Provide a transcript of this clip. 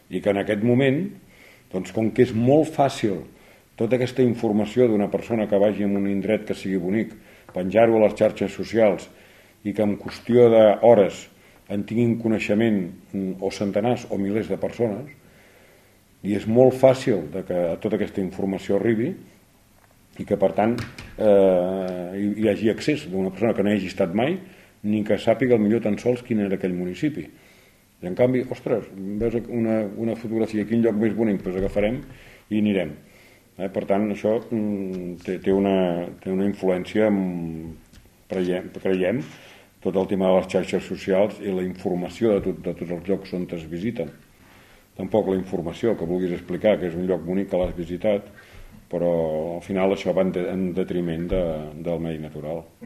i que en aquest moment, doncs, com que és molt fàcil tota aquesta informació d'una persona que vagi en un indret que sigui bonic, penjar-ho a les xarxes socials i que en qüestió d'hores en tinguin coneixement o centenars o milers de persones, i és molt fàcil que tota aquesta informació arribi i que per tant hi hagi accés d'una persona que no hi hagi estat mai ni que sàpiga millor tan sols quin era aquell municipi. I en canvi, ostres, veus una fotografia, quin lloc més bonic, doncs agafarem i anirem. Per tant, això té una influència, creiem, tot el tema de les xarxes socials i la informació de tots els llocs on es visiten. Tampoc la informació que vulguis explicar que és un lloc bonic que l'has visitat, però al final això va en detriment del medi natural.